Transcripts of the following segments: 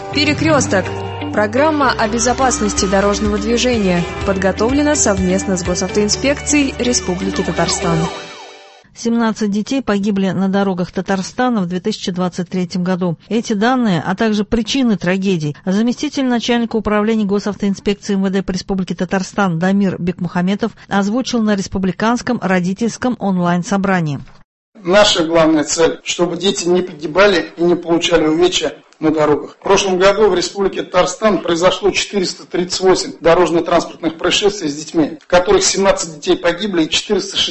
Перекресток. Программа о безопасности дорожного движения подготовлена совместно с Госавтоинспекцией Республики Татарстан. 17 детей погибли на дорогах Татарстана в 2023 году. Эти данные, а также причины трагедий, заместитель начальника управления Госавтоинспекции МВД по Республике Татарстан Дамир Бекмухаметов озвучил на республиканском родительском онлайн-собрании. Наша главная цель, чтобы дети не погибали и не получали увечья на дорогах. В прошлом году в Республике Татарстан произошло 438 дорожно-транспортных происшествий с детьми, в которых 17 детей погибли и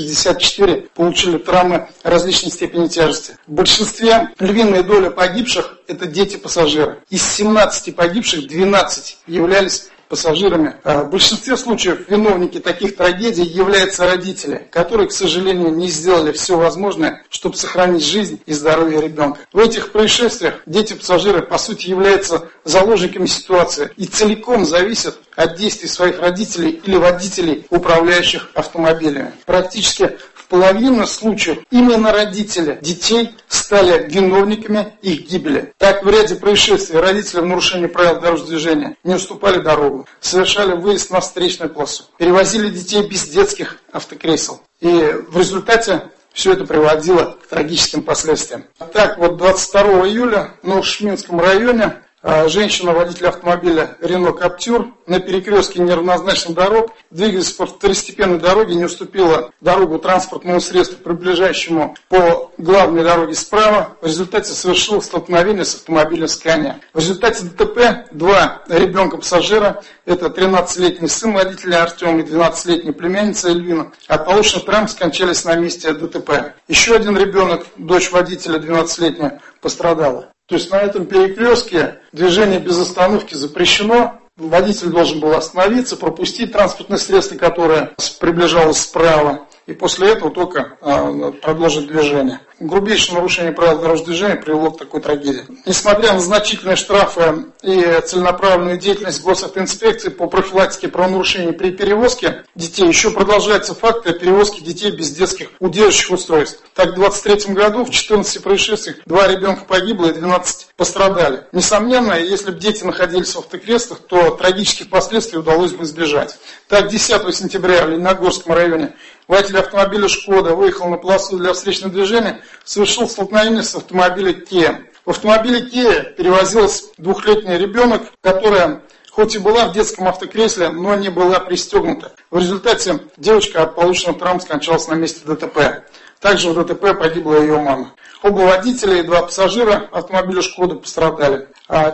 464 получили травмы различной степени тяжести. В большинстве львиная доля погибших – это дети-пассажиры. Из 17 погибших 12 являлись пассажирами. В большинстве случаев виновники таких трагедий являются родители, которые, к сожалению, не сделали все возможное, чтобы сохранить жизнь и здоровье ребенка. В этих происшествиях дети-пассажиры, по сути, являются заложниками ситуации и целиком зависят от действий своих родителей или водителей, управляющих автомобилями. Практически в половине случаев именно родители детей стали виновниками их гибели. Так, в ряде происшествий родители в нарушении правил дорожного движения не уступали дорогу, совершали выезд на встречную полосу, перевозили детей без детских автокресел. И в результате все это приводило к трагическим последствиям. Так, 22 июля в Новошминском районе женщина, водитель автомобиля Рено Каптюр, на перекрестке неравнозначных дорог, двигаясь по второстепенной дороге, не уступила дорогу транспортному средству, приближающему по главной дороге справа. В результате совершила столкновение с автомобилем Scania. В результате ДТП два ребенка-пассажира, это 13-летний сын водителя Артем и 12-летняя племянница Эльвина, от полученных травм скончались на месте ДТП. Еще один ребенок, дочь водителя 12-летняя, пострадала. То есть на этом перекрестке движение без остановки запрещено. Водитель должен был остановиться, пропустить транспортное средство, которое приближалось справа, и после этого только продолжить движение. Грубейшее нарушение правил дорожного движения привело к такой трагедии. Несмотря на значительные штрафы и целенаправленную деятельность Госавтоинспекции по профилактике правонарушений при перевозке детей, еще продолжаются факты перевозки детей без детских удерживающих устройств. Так, в 2023 году в 14 происшествиях 2 ребенка погибло и 12 пострадали. Несомненно, если бы дети находились в автокреслах, то трагических последствий удалось бы избежать. Так, 10 сентября в Лениногорском районе водитель автомобиля «Шкода» выехал на полосу для встречного движения, совершил столкновение с автомобилем «Киа». В автомобиле «Киа» перевозилась 2-летний ребенок, которая хоть и была в детском автокресле, но не была пристегнута. В результате девочка от полученных травм скончалась на месте ДТП. Также в ДТП погибла ее мама. Оба водителя и 2 пассажира автомобиля «Шкода» пострадали.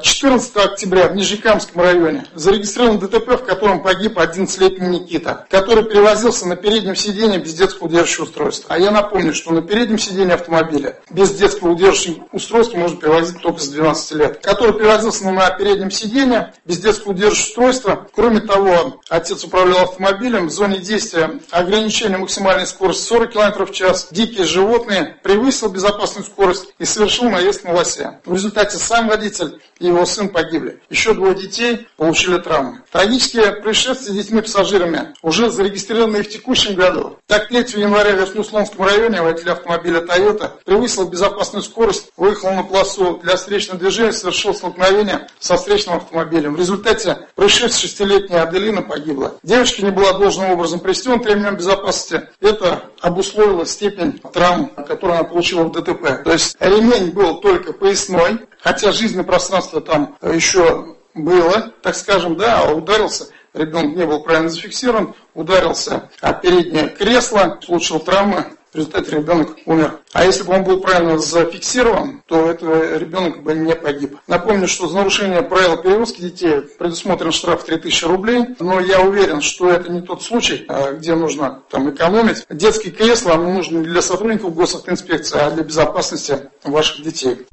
14 октября в Нижнекамском районе зарегистрирован ДТП, в котором погиб 11-летний Никита, который перевозился на переднем сиденье без детского удерживающего устройства. А я напомню, что на переднем сиденье автомобиля без детского удерживающего устройства можно перевозить только с 12 лет. Который перевозился на переднем сиденье без детского удерживающего устройства. Кроме того, отец управлял автомобилем в зоне действия ограничения максимальной скорости 40 км в час. Дикие животные, превысил безопасную скорость и совершил наезд на лося. В результате сам водитель и его сын погибли. Еще 2 детей получили травмы. Трагические происшествия с детьми-пассажирами уже зарегистрированы и в текущем году. Так, 3 января в Верхнеуслонском районе водитель автомобиля Toyota превысил безопасную скорость, выехал на полосу для встречного движения, совершил столкновение со встречным автомобилем. В результате происшествия 6-летняя Аделина погибла. Девочка не была должным образом пристегнута ремнем безопасности. Это обусловило степень травм, которую она получила в ДТП. То есть ремень был только поясной, хотя жизненное пространство там еще было, так скажем, да, ударился, ребенок не был правильно зафиксирован, ударился о переднее кресло, получил травмы, в результате ребенок умер. А если бы он был правильно зафиксирован, то этот ребенок бы не погиб. Напомню, что за нарушение правил перевозки детей предусмотрен штраф 3000 рублей, но я уверен, что это не тот случай, где нужно экономить. Детские кресла нужны не для сотрудников Госавтоинспекции, а для безопасности ваших детей.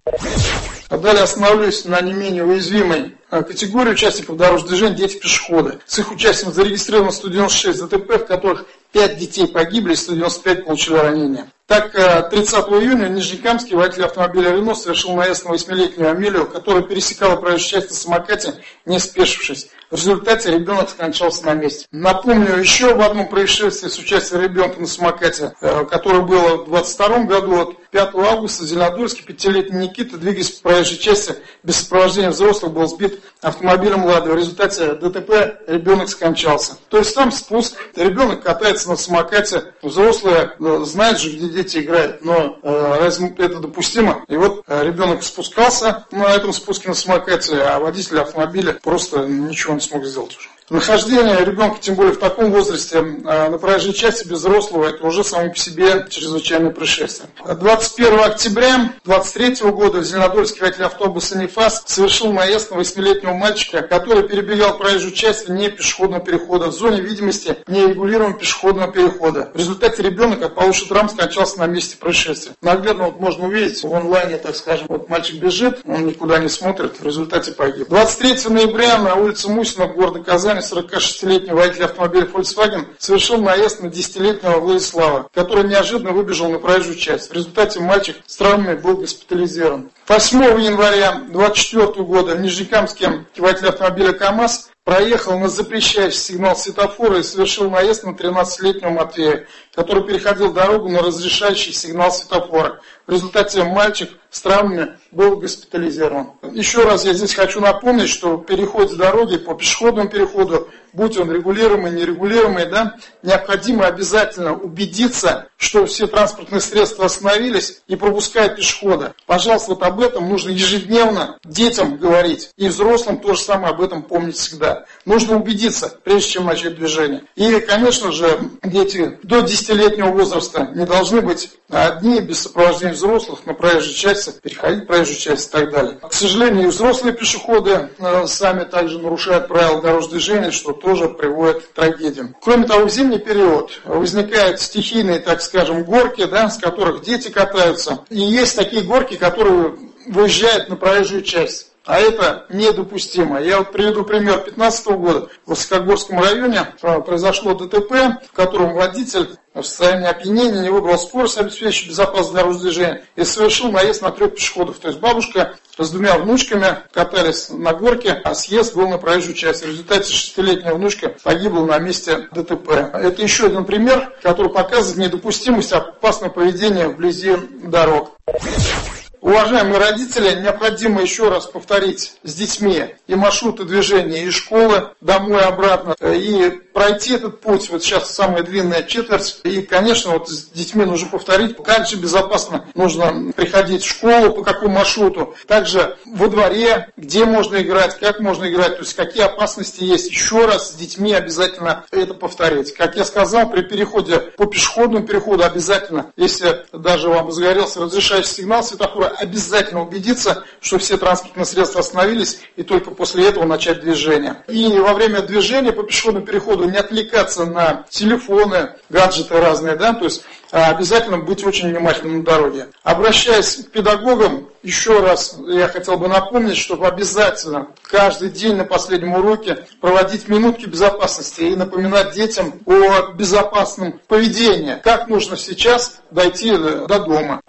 Далее остановлюсь на не менее уязвимой категории участников дорожного движения – дети-пешеходы. С их участием зарегистрировано 196 ДТП, в которых 5 детей погибли и 195 получили ранения. Так, 30 июня в Нижнекамске водитель автомобиля «Рено» совершил наезд на 8-летнюю Амелию, которая пересекала проезжую часть на самокате, не спешившись. В результате ребенок скончался на месте. Напомню еще об одном происшествии с участием ребенка на самокате, которое было в 2022 году. 5 августа в Зеленодольске 5-летний Никита, двигаясь по проезжей части без сопровождения взрослых, был сбит автомобилем «Лада». В результате ДТП ребенок скончался. То есть там спуск, ребенок катается на самокате, взрослые знают же, где дети играют, но разве это допустимо? И вот ребенок спускался на этом спуске на самокате, а водитель автомобиля просто ничего не смог сделать уже. Нахождение ребенка, тем более в таком возрасте, на проезжей части без взрослого, это уже само по себе чрезвычайное происшествие. 21 октября 2023 года в Зеленодольске водитель автобуса «Нефас» совершил наезд на 8-летнего мальчика, который перебегал проезжую часть вне пешеходного перехода в зоне видимости нерегулируемого пешеходного перехода. В результате ребенок от полученных травм скончался на месте происшествия. Наглядно вот можно увидеть в онлайне, так скажем, вот мальчик бежит, он никуда не смотрит, в результате погиб. 23 ноября на улице Мусина города Казани 46-летний водитель автомобиля Volkswagen совершил наезд на 10-летнего Владислава, который неожиданно выбежал на проезжую часть. В результате мальчик с травмами был госпитализирован. 8 января 2024 года в Нижнекамске водитель автомобиля КАМАЗ проехал на запрещающий сигнал светофора и совершил наезд на 13-летнего Матвея, который переходил дорогу на разрешающий сигнал светофора. В результате мальчик с травмами был госпитализирован. Еще раз я здесь хочу напомнить, что в переходе дороги по пешеходному переходу, будь он регулируемый, нерегулируемый, необходимо обязательно убедиться, что все транспортные средства остановились и пропускают пешехода. Пожалуйста, вот об этом нужно ежедневно детям говорить. И взрослым тоже самое об этом помнить всегда. Нужно убедиться, прежде чем начать движение. И, конечно же, дети до 10-летнего возраста не должны быть одни, без сопровождения взрослых, на проезжей части, переходить проезжую часть и так далее. К сожалению, и взрослые пешеходы сами также нарушают правила дорожного движения, что тоже приводит к трагедиям. Кроме того, в зимний период возникают стихийные, так скажем, горки, с которых дети катаются. И есть такие горки, которые выезжают на проезжую часть. А это недопустимо. Я вот приведу пример 2015 года. В Высокогорском районе произошло ДТП, в котором водитель в состоянии опьянения не выбрал скорость, обеспечивающую безопасность дорожного движения, и совершил наезд на 3 пешеходов. То есть бабушка с 2 внучками катались на горке, а съезд был на проезжую часть. В результате 6-летняя внучка погибла на месте ДТП. Это еще один пример, который показывает недопустимость опасного поведения вблизи дорог. Уважаемые родители, необходимо еще раз повторить с детьми и маршруты движения из школы домой обратно, и пройти этот путь, вот сейчас самая длинная четверть, и, конечно, вот с детьми нужно повторить, как же безопасно нужно приходить в школу, по какому маршруту, также во дворе, где можно играть, как можно играть, то есть какие опасности есть. Еще раз с детьми обязательно это повторить. Как я сказал, при переходе по пешеходному переходу обязательно, если даже вам загорелся разрешающий сигнал светофора, обязательно убедиться, что все транспортные средства остановились, и только после этого начать движение. И во время движения по пешеходному переходу не отвлекаться на телефоны, гаджеты разные, то есть обязательно быть очень внимательным на дороге. Обращаясь к педагогам, еще раз я хотел бы напомнить, чтобы обязательно каждый день на последнем уроке проводить минутки безопасности и напоминать детям о безопасном поведении, как нужно сейчас дойти до дома.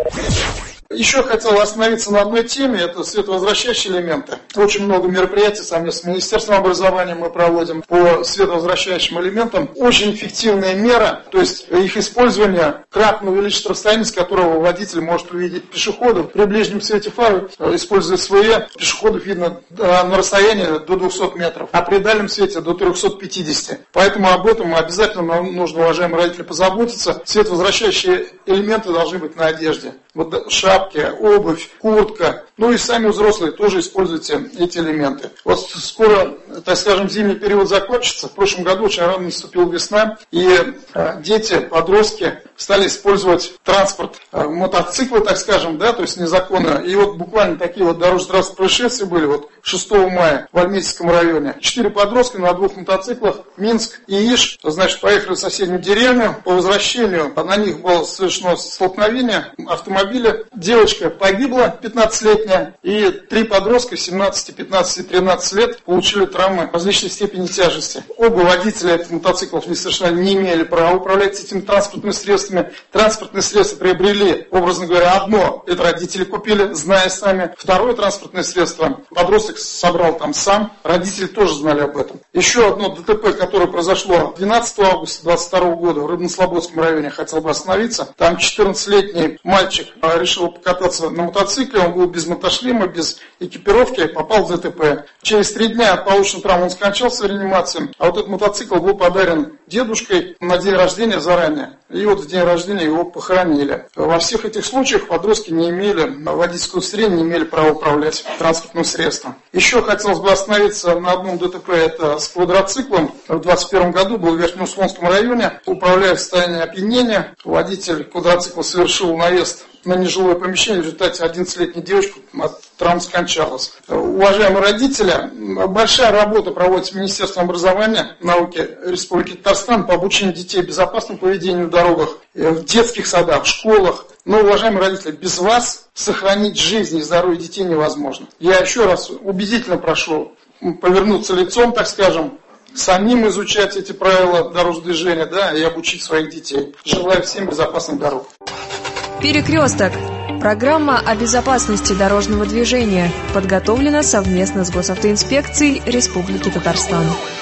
Еще хотел остановиться на одной теме, это световозвращающие элементы. Очень много мероприятий совместно с Министерством образования мы проводим по световозвращающим элементам. Очень эффективная мера, то есть их использование кратно увеличит расстояние, с которого водитель может увидеть пешеходов. При ближнем свете фары, используя СВЕ, пешеходов видно на расстоянии до 200 метров, а при дальнем свете до 350. Поэтому об этом обязательно нужно, уважаемые родители, позаботиться. Световозвращающие элементы должны быть на одежде. Вот шапки, обувь, куртка, и сами взрослые тоже используйте эти элементы. Вот скоро, так скажем, зимний период закончится. В прошлом году очень рано наступила весна, и дети, подростки стали использовать транспорт, мотоциклы, так скажем, то есть незаконно. И вот буквально такие вот дорожно-транспортные происшествия были 6 мая в Альметьевском районе. 4 подростка на 2 мотоциклах, Минск и Иш, поехали в соседнюю деревню. По возвращению на них было совершено столкновение автомобиля. Девочка погибла, 15-летняя, и 3 подростка, 17, 15 и 13 лет, получили травмы различной степени тяжести. Оба водителя этих мотоциклов совершенно не имели права управлять этими транспортными средствами. средствами. Транспортные средства приобрели, образно говоря, одно, это родители купили, зная сами. Второе транспортное средство подросток собрал там сам, родители тоже знали об этом. Еще одно ДТП, которое произошло 12 августа 2022 года в Рыбнослободском районе, хотел бы остановиться. Там 14-летний мальчик решил покататься на мотоцикле, он был без мотошлема, без экипировки, попал в ДТП. Через 3 дня от полученной травмы он скончался в реанимации, а вот этот мотоцикл был подарен дедушкой на день рождения заранее. И вот в день рождения его похоронили. Во всех этих случаях подростки не имели водительского удостоверения, не имели права управлять транспортным средством. Еще хотелось бы остановиться на одном ДТП, это с квадроциклом. В 2021 году был в Верхнеуслонском районе, управляя в состоянии опьянения. Водитель квадроцикла совершил наезд на нежилое помещение, в результате 11-летняя девочка от травм скончалась. Уважаемые родители, большая работа проводится Министерством образования и науки Республики Татарстан по обучению детей безопасному поведению на дорогах, в детских садах, в школах. Но, уважаемые родители, без вас сохранить жизнь и здоровье детей невозможно. Я еще раз убедительно прошу повернуться лицом, так скажем, самим изучать эти правила дорожного движения, и обучить своих детей. Желаю всем безопасных дорог. Перекресток. Программа о безопасности дорожного движения подготовлена совместно с Госавтоинспекцией Республики Татарстан.